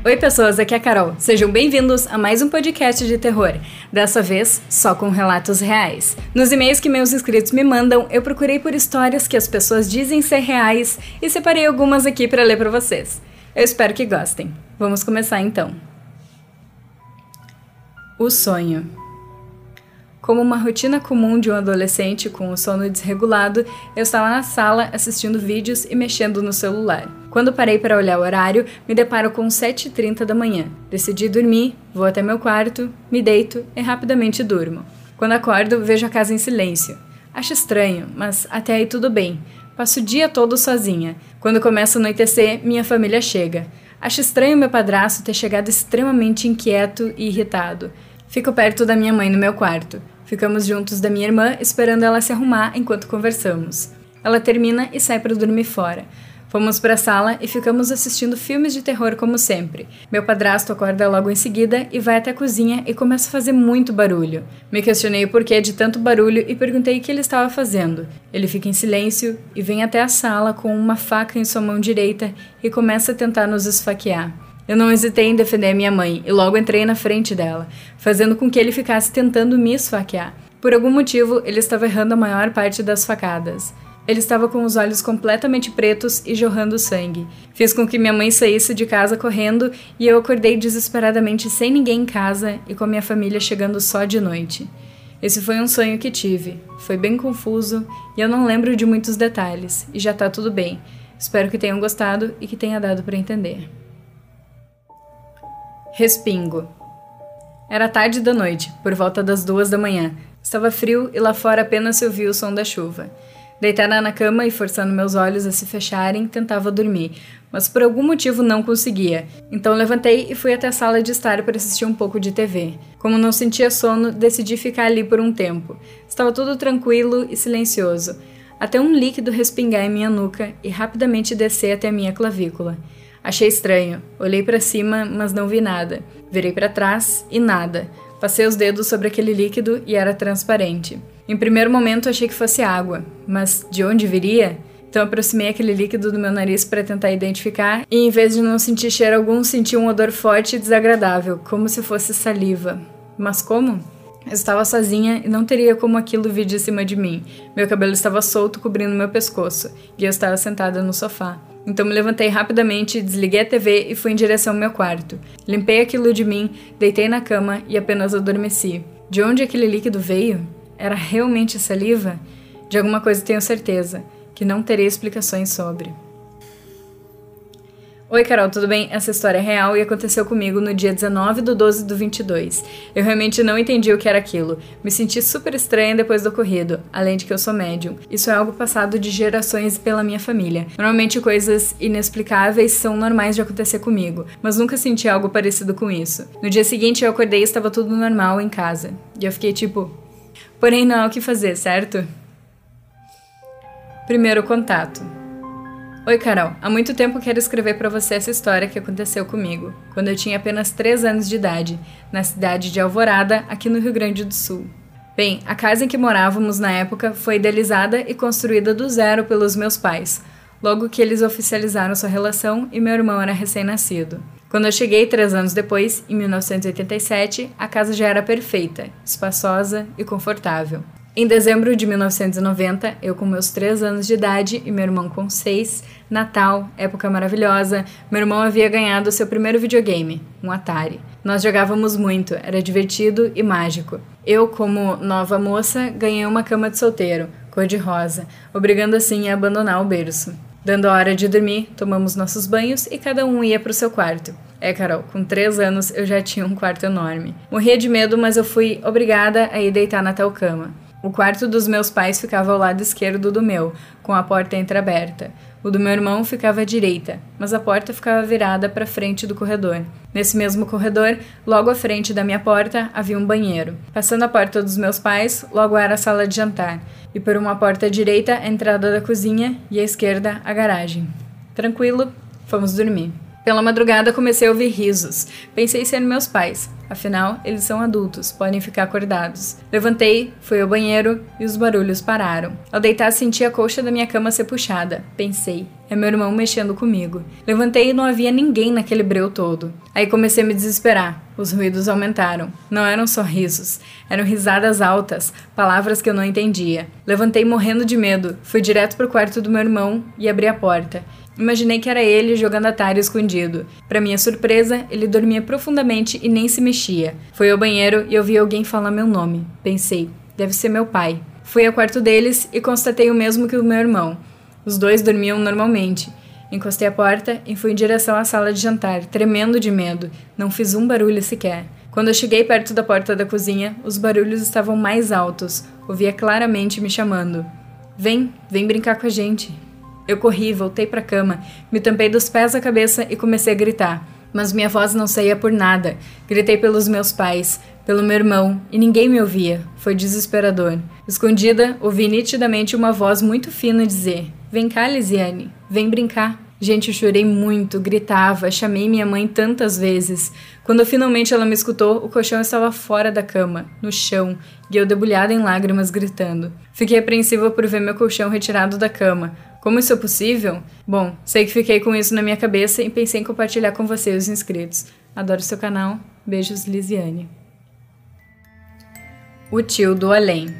Oi pessoas, aqui é a Carol. Sejam bem-vindos a mais um podcast de terror, dessa vez só com relatos reais. Nos e-mails que meus inscritos me mandam, eu procurei por histórias que as pessoas dizem ser reais e separei algumas aqui para ler para vocês. Eu espero que gostem. Vamos começar então. O sonho. Como uma rotina comum de um adolescente com o sono desregulado, eu estava na sala assistindo vídeos e mexendo no celular. Quando parei para olhar o horário, me deparo com 7h30 da manhã. Decidi dormir, vou até meu quarto, me deito e rapidamente durmo. Quando acordo, vejo a casa em silêncio. Acho estranho, mas até aí tudo bem. Passo o dia todo sozinha. Quando começa a anoitecer, minha família chega. Acho estranho meu padrasto ter chegado extremamente inquieto e irritado. Fico perto da minha mãe no meu quarto. Ficamos juntos da minha irmã, esperando ela se arrumar enquanto conversamos. Ela termina e sai para dormir fora. Fomos para a sala e ficamos assistindo filmes de terror como sempre. Meu padrasto acorda logo em seguida e vai até a cozinha e começa a fazer muito barulho. Me questionei o porquê de tanto barulho e perguntei o que ele estava fazendo. Ele fica em silêncio e vem até a sala com uma faca em sua mão direita e começa a tentar nos esfaquear. Eu não hesitei em defender minha mãe e logo entrei na frente dela, fazendo com que ele ficasse tentando me esfaquear. Por algum motivo, ele estava errando a maior parte das facadas. Ele estava com os olhos completamente pretos e jorrando sangue. Fiz com que minha mãe saísse de casa correndo e eu acordei desesperadamente sem ninguém em casa e com a minha família chegando só de noite. Esse foi um sonho que tive. Foi bem confuso e eu não lembro de muitos detalhes, e já tá tudo bem. Espero que tenham gostado e que tenha dado para entender. Respingo. Era tarde da noite, por volta das 2 da manhã. Estava frio e lá fora apenas se ouvia o som da chuva. Deitada na cama e forçando meus olhos a se fecharem, tentava dormir, mas por algum motivo não conseguia. Então levantei e fui até a sala de estar para assistir um pouco de TV. Como não sentia sono, decidi ficar ali por um tempo. Estava tudo tranquilo e silencioso, até um líquido respingar em minha nuca e rapidamente descer até a minha clavícula. Achei estranho. Olhei para cima, mas não vi nada. Virei para trás e nada. Passei os dedos sobre aquele líquido e era transparente. Em primeiro momento achei que fosse água, mas de onde viria? Então aproximei aquele líquido do meu nariz para tentar identificar e em vez de não sentir cheiro algum, senti um odor forte e desagradável, como se fosse saliva. Mas como? Eu estava sozinha e não teria como aquilo vir de cima de mim. Meu cabelo estava solto cobrindo meu pescoço e eu estava sentada no sofá. Então me levantei rapidamente, desliguei a TV e fui em direção ao meu quarto. Limpei aquilo de mim, deitei na cama e apenas adormeci. De onde aquele líquido veio? Era realmente saliva? De alguma coisa tenho certeza, que não terei explicações sobre. Oi Carol, tudo bem? Essa história é real e aconteceu comigo no dia 19/12/22. Eu realmente não entendi o que era aquilo. Me senti super estranha depois do ocorrido, além de que eu sou médium. Isso é algo passado de gerações pela minha família. Normalmente coisas inexplicáveis são normais de acontecer comigo, mas nunca senti algo parecido com isso. No dia seguinte eu acordei e estava tudo normal em casa. E eu fiquei tipo... Porém não há o que fazer, certo? Primeiro contato. Oi Carol, há muito tempo quero escrever para você essa história que aconteceu comigo, quando eu tinha apenas 3 anos de idade, na cidade de Alvorada, aqui no Rio Grande do Sul. Bem, a casa em que morávamos na época foi idealizada e construída do zero pelos meus pais, logo que eles oficializaram sua relação e meu irmão era recém-nascido. Quando eu cheguei 3 anos depois, em 1987, a casa já era perfeita, espaçosa e confortável. Em dezembro de 1990, eu com meus 3 anos de idade e meu irmão com 6, Natal, época maravilhosa, meu irmão havia ganhado seu primeiro videogame, um Atari. Nós jogávamos muito, era divertido e mágico. Eu, como nova moça, ganhei uma cama de solteiro, cor-de-rosa, obrigando assim a abandonar o berço. Dando a hora de dormir, tomamos nossos banhos e cada um ia para o seu quarto. Carol, com 3 anos eu já tinha um quarto enorme. Morria de medo, mas eu fui obrigada a ir deitar na tal cama. O quarto dos meus pais ficava ao lado esquerdo do meu, com a porta entreaberta. O do meu irmão ficava à direita, mas a porta ficava virada para frente do corredor. Nesse mesmo corredor, logo à frente da minha porta, havia um banheiro. Passando a porta dos meus pais, logo era a sala de jantar. E por uma porta à direita, a entrada da cozinha e à esquerda, a garagem. Tranquilo, fomos dormir. Pela madrugada comecei a ouvir risos. Pensei ser meus pais. Afinal, eles são adultos, podem ficar acordados. Levantei, fui ao banheiro e os barulhos pararam. Ao deitar, senti a colcha da minha cama ser puxada. Pensei, é meu irmão mexendo comigo. Levantei e não havia ninguém naquele breu todo. Aí comecei a me desesperar. Os ruídos aumentaram. Não eram só risos. Eram risadas altas, palavras que eu não entendia. Levantei morrendo de medo. Fui direto pro quarto do meu irmão e abri a porta. Imaginei que era ele jogando Atari escondido. Para minha surpresa, ele dormia profundamente e nem se mexia. Fui ao banheiro e ouvi alguém falar meu nome. Pensei, deve ser meu pai. Fui ao quarto deles e constatei o mesmo que o meu irmão. Os dois dormiam normalmente. Encostei a porta e fui em direção à sala de jantar, tremendo de medo. Não fiz um barulho sequer. Quando eu cheguei perto da porta da cozinha, os barulhos estavam mais altos. Ouvia claramente me chamando. Vem brincar com a gente. Eu corri, voltei para a cama, me tampei dos pés à cabeça e comecei a gritar. Mas minha voz não saía por nada. Gritei pelos meus pais, pelo meu irmão, e ninguém me ouvia. Foi desesperador. Escondida, ouvi nitidamente uma voz muito fina dizer: Vem cá, Lisiane, vem brincar. Gente, eu chorei muito, gritava, chamei minha mãe tantas vezes. Quando finalmente ela me escutou, o colchão estava fora da cama, no chão, e eu debulhada em lágrimas, gritando. Fiquei apreensiva por ver meu colchão retirado da cama. Como isso é possível? Bom, sei que fiquei com isso na minha cabeça e pensei em compartilhar com você, os inscritos. Adoro seu canal. Beijos, Lisiane. O tio do além.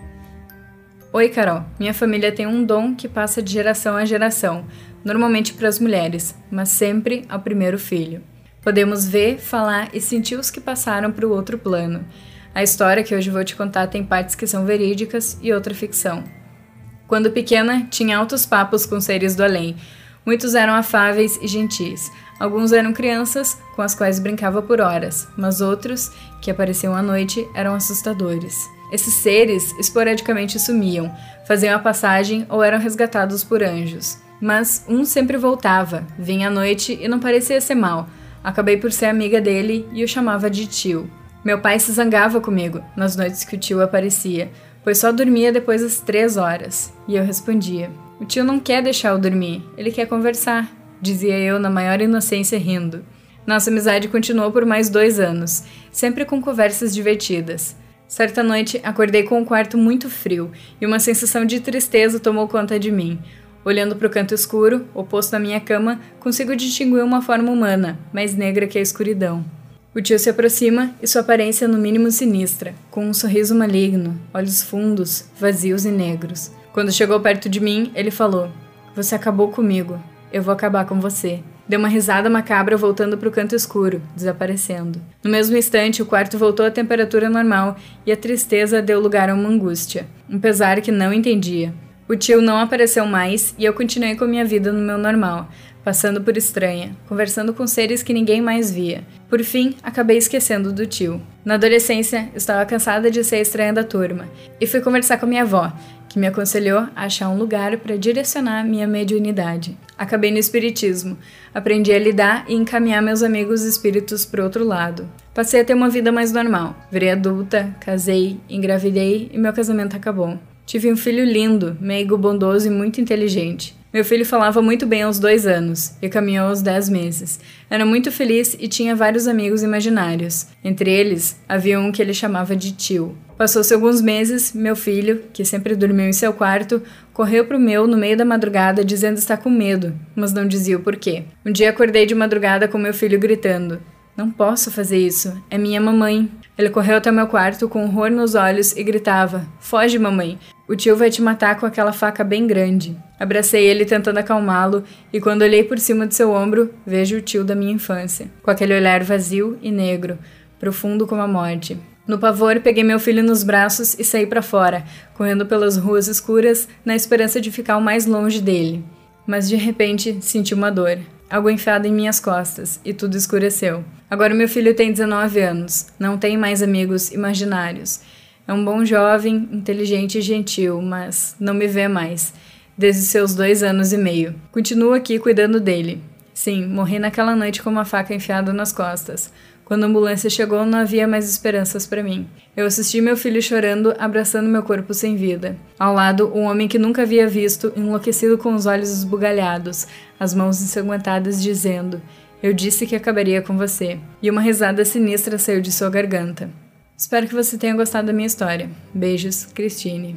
Oi, Carol. Minha família tem um dom que passa de geração a geração, normalmente para as mulheres, mas sempre ao primeiro filho. Podemos ver, falar e sentir os que passaram para o outro plano. A história que hoje vou te contar tem partes que são verídicas e outra ficção. Quando pequena, tinha altos papos com seres do além. Muitos eram afáveis e gentis. Alguns eram crianças, com as quais brincava por horas, mas outros, que apareciam à noite, eram assustadores. Esses seres esporadicamente sumiam, faziam a passagem ou eram resgatados por anjos. Mas um sempre voltava, vinha à noite e não parecia ser mal. Acabei por ser amiga dele e o chamava de tio. Meu pai se zangava comigo nas noites que o tio aparecia, pois só dormia depois das 3 horas. E eu respondia: o tio não quer deixar eu dormir, ele quer conversar, dizia eu na maior inocência rindo. Nossa amizade continuou por mais 2 anos, sempre com conversas divertidas. Certa noite, acordei com um quarto muito frio e uma sensação de tristeza tomou conta de mim. Olhando para o canto escuro, oposto à minha cama, consigo distinguir uma forma humana, mais negra que a escuridão. O tio se aproxima e sua aparência é no mínimo sinistra, com um sorriso maligno, olhos fundos, vazios e negros. Quando chegou perto de mim, ele falou: Você acabou comigo, eu vou acabar com você. Deu uma risada macabra voltando para o canto escuro, desaparecendo. No mesmo instante, o quarto voltou à temperatura normal e a tristeza deu lugar a uma angústia, um pesar que não entendia. O tio não apareceu mais e eu continuei com minha vida no meu normal, passando por estranha, conversando com seres que ninguém mais via. Por fim, acabei esquecendo do tio. Na adolescência, estava cansada de ser a estranha da turma e fui conversar com minha avó, que me aconselhou a achar um lugar para direcionar minha mediunidade. Acabei no espiritismo, aprendi a lidar e encaminhar meus amigos espíritos para o outro lado. Passei a ter uma vida mais normal. Virei adulta, casei, engravidei e meu casamento acabou. Tive um filho lindo, meigo, bondoso e muito inteligente. Meu filho falava muito bem aos 2 anos e caminhou aos 10 meses. Era muito feliz e tinha vários amigos imaginários. Entre eles, havia um que ele chamava de tio. Passou-se alguns meses, meu filho, que sempre dormiu em seu quarto, correu pro meu no meio da madrugada dizendo estar com medo, mas não dizia o porquê. Um dia acordei de madrugada com meu filho gritando: Não posso fazer isso, é minha mamãe. Ele correu até meu quarto com horror nos olhos e gritava: Foge, mamãe, o tio vai te matar com aquela faca bem grande. Abracei ele tentando acalmá-lo e quando olhei por cima de seu ombro, vejo o tio da minha infância, com aquele olhar vazio e negro, profundo como a morte. No pavor, peguei meu filho nos braços e saí para fora, correndo pelas ruas escuras na esperança de ficar o mais longe dele. Mas de repente, senti uma dor, algo enfiado em minhas costas, e tudo escureceu. Agora meu filho tem 19 anos, não tem mais amigos imaginários. É um bom jovem, inteligente e gentil, mas não me vê mais, desde seus 2 anos e meio. Continuo aqui cuidando dele. Sim, morri naquela noite com uma faca enfiada nas costas. Quando a ambulância chegou, não havia mais esperanças para mim. Eu assisti meu filho chorando, abraçando meu corpo sem vida. Ao lado, um homem que nunca havia visto, enlouquecido com os olhos esbugalhados, as mãos ensanguentadas, dizendo: Eu disse que acabaria com você. E uma risada sinistra saiu de sua garganta. Espero que você tenha gostado da minha história. Beijos, Cristine.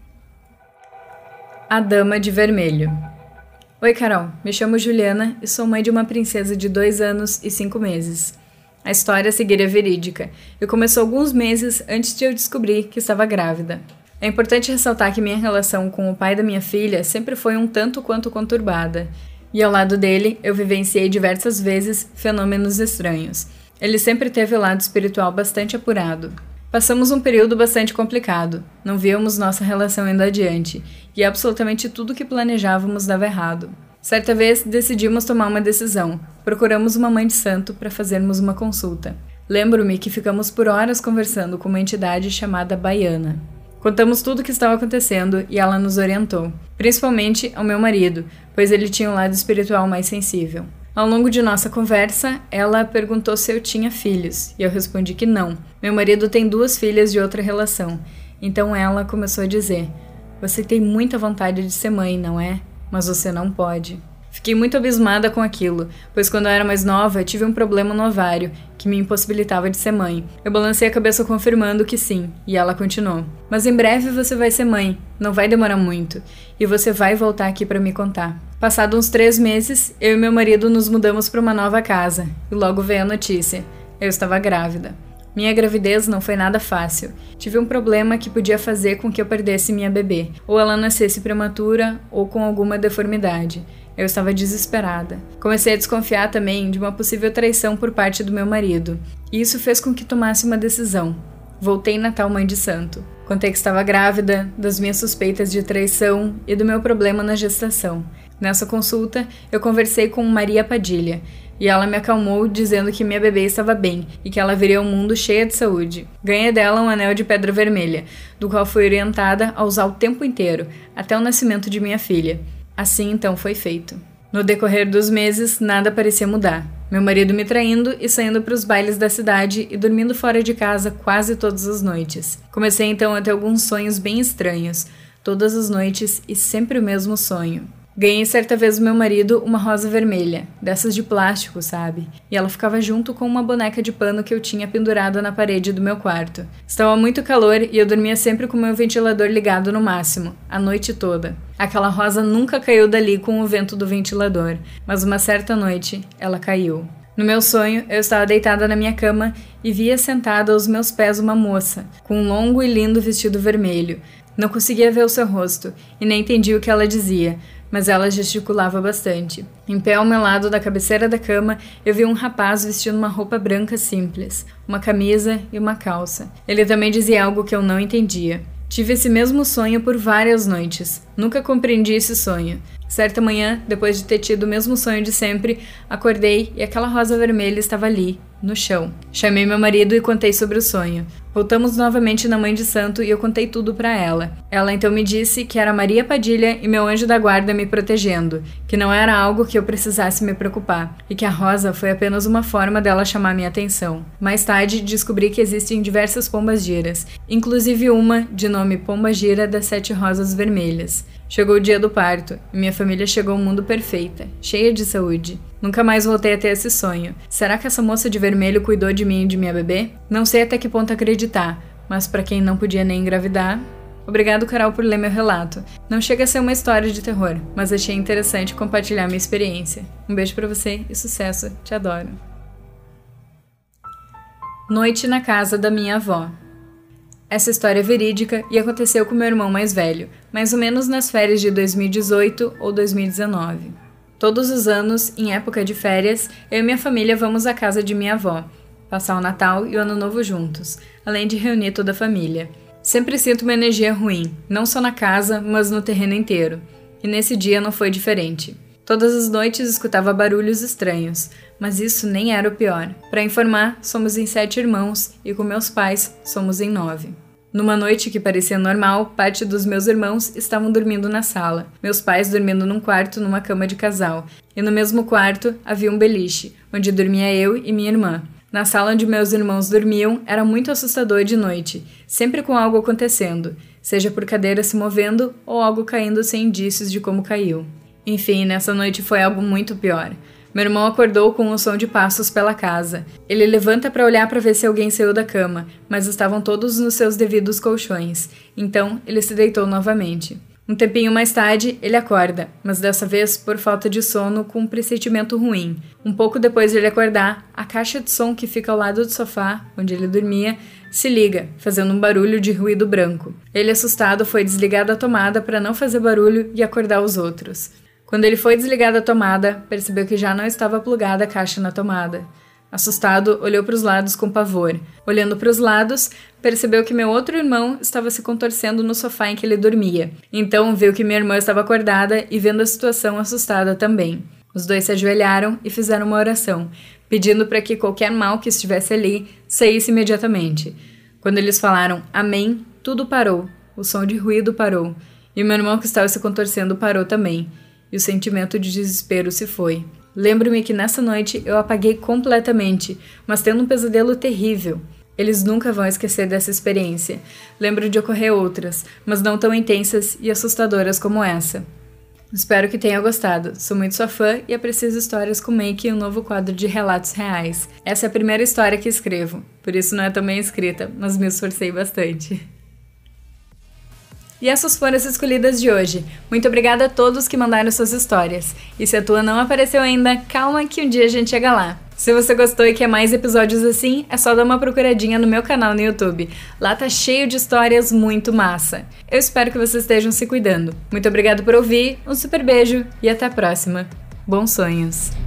A Dama de Vermelho. Oi, Carol. Me chamo Juliana e sou mãe de uma princesa de 2 anos e 5 meses. A história a seguir é verídica e começou alguns meses antes de eu descobrir que estava grávida. É importante ressaltar que minha relação com o pai da minha filha sempre foi um tanto quanto conturbada. E ao lado dele, eu vivenciei diversas vezes fenômenos estranhos. Ele sempre teve o lado espiritual bastante apurado. Passamos um período bastante complicado, não víamos nossa relação indo adiante, e absolutamente tudo que planejávamos dava errado. Certa vez, decidimos tomar uma decisão. Procuramos uma mãe de santo para fazermos uma consulta. Lembro-me que ficamos por horas conversando com uma entidade chamada Baiana. Contamos tudo o que estava acontecendo e ela nos orientou, principalmente ao meu marido, pois ele tinha um lado espiritual mais sensível. Ao longo de nossa conversa, ela perguntou se eu tinha filhos, e eu respondi que não. Meu marido tem 2 filhas de outra relação. Então ela começou a dizer: "Você tem muita vontade de ser mãe, não é? Mas você não pode." Fiquei muito abismada com aquilo, pois quando eu era mais nova, tive um problema no ovário, que me impossibilitava de ser mãe. Eu balancei a cabeça confirmando que sim, e ela continuou: "Mas em breve você vai ser mãe, não vai demorar muito, e você vai voltar aqui para me contar." Passados uns 3 meses, eu e meu marido nos mudamos para uma nova casa, e logo veio a notícia: eu estava grávida. Minha gravidez não foi nada fácil. Tive um problema que podia fazer com que eu perdesse minha bebê, ou ela nascesse prematura, ou com alguma deformidade. Eu estava desesperada. Comecei a desconfiar também de uma possível traição por parte do meu marido, e isso fez com que tomasse uma decisão. Voltei na tal mãe de santo. Contei que estava grávida, das minhas suspeitas de traição e do meu problema na gestação. Nessa consulta, eu conversei com Maria Padilha, e ela me acalmou dizendo que minha bebê estava bem e que ela viria ao mundo cheia de saúde. Ganhei dela um anel de pedra vermelha, do qual fui orientada a usar o tempo inteiro, até o nascimento de minha filha. Assim, então, foi feito. No decorrer dos meses, nada parecia mudar. Meu marido me traindo e saindo para os bailes da cidade e dormindo fora de casa quase todas as noites. Comecei então a ter alguns sonhos bem estranhos, todas as noites e sempre o mesmo sonho. Ganhei certa vez do meu marido uma rosa vermelha, dessas de plástico, sabe? E ela ficava junto com uma boneca de pano que eu tinha pendurada na parede do meu quarto. Estava muito calor e eu dormia sempre com meu ventilador ligado no máximo, a noite toda. Aquela rosa nunca caiu dali com o vento do ventilador, mas uma certa noite ela caiu. No meu sonho, eu estava deitada na minha cama e via sentada aos meus pés uma moça, com um longo e lindo vestido vermelho. Não conseguia ver o seu rosto e nem entendi o que ela dizia, mas ela gesticulava bastante. Em pé ao meu lado da cabeceira da cama, eu vi um rapaz vestindo uma roupa branca simples, uma camisa e uma calça. Ele também dizia algo que eu não entendia. Tive esse mesmo sonho por várias noites. Nunca compreendi esse sonho. Certa manhã, depois de ter tido o mesmo sonho de sempre, acordei e aquela rosa vermelha estava ali, no chão. Chamei meu marido e contei sobre o sonho. Voltamos novamente na mãe de santo e eu contei tudo para ela. Ela então me disse que era Maria Padilha e meu anjo da guarda me protegendo, que não era algo que eu precisasse me preocupar, e que a rosa foi apenas uma forma dela chamar minha atenção. Mais tarde, descobri que existem diversas pombas-giras, inclusive uma de nome Pomba-gira das 7 Rosas Vermelhas. Chegou o dia do parto, e minha família chegou ao mundo perfeita, cheia de saúde. Nunca mais voltei a ter esse sonho. Será que essa moça de vermelho cuidou de mim e de minha bebê? Não sei até que ponto acreditar, mas para quem não podia nem engravidar... Obrigado, Carol, por ler meu relato. Não chega a ser uma história de terror, mas achei interessante compartilhar minha experiência. Um beijo pra você e sucesso. Te adoro. Noite na casa da minha avó. Essa história é verídica e aconteceu com meu irmão mais velho, mais ou menos nas férias de 2018 ou 2019. Todos os anos, em época de férias, eu e minha família vamos à casa de minha avó, passar o Natal e o Ano Novo juntos, além de reunir toda a família. Sempre sinto uma energia ruim, não só na casa, mas no terreno inteiro. E nesse dia não foi diferente. Todas as noites escutava barulhos estranhos, mas isso nem era o pior. Para informar, somos em 7 irmãos e com meus pais somos em 9. Numa noite que parecia normal, parte dos meus irmãos estavam dormindo na sala, meus pais dormindo num quarto numa cama de casal, e no mesmo quarto havia um beliche, onde dormia eu e minha irmã. Na sala onde meus irmãos dormiam era muito assustador de noite, sempre com algo acontecendo, seja por cadeira se movendo ou algo caindo sem indícios de como caiu. Enfim, nessa noite foi algo muito pior. Meu irmão acordou com o som de passos pela casa. Ele levanta para olhar para ver se alguém saiu da cama, mas estavam todos nos seus devidos colchões. Então, ele se deitou novamente. Um tempinho mais tarde, ele acorda, mas dessa vez por falta de sono com um pressentimento ruim. Um pouco depois de ele acordar, a caixa de som que fica ao lado do sofá, onde ele dormia, se liga, fazendo um barulho de ruído branco. Ele, assustado, foi desligar da tomada para não fazer barulho e acordar os outros. Quando ele foi desligar da tomada, percebeu que já não estava plugada a caixa na tomada. Assustado, olhou para os lados com pavor. Olhando para os lados, percebeu que meu outro irmão estava se contorcendo no sofá em que ele dormia. Então, viu que minha irmã estava acordada e, vendo a situação, assustada também. Os dois se ajoelharam e fizeram uma oração, pedindo para que qualquer mal que estivesse ali saísse imediatamente. Quando eles falaram amém, tudo parou. O som de ruído parou. E o meu irmão que estava se contorcendo parou também. E o sentimento de desespero se foi. Lembro-me que nessa noite eu apaguei completamente, mas tendo um pesadelo terrível. Eles nunca vão esquecer dessa experiência. Lembro de ocorrer outras, mas não tão intensas e assustadoras como essa. Espero que tenha gostado. Sou muito sua fã e aprecio histórias com Make e um novo quadro de relatos reais. Essa é a primeira história que escrevo, por isso não é tão bem escrita, mas me esforcei bastante. E essas foram as escolhidas de hoje. Muito obrigada a todos que mandaram suas histórias. E se a tua não apareceu ainda, calma que um dia a gente chega lá. Se você gostou e quer mais episódios assim, é só dar uma procuradinha no meu canal no YouTube. Lá tá cheio de histórias muito massa. Eu espero que vocês estejam se cuidando. Muito obrigada por ouvir, um super beijo e até a próxima. Bons sonhos!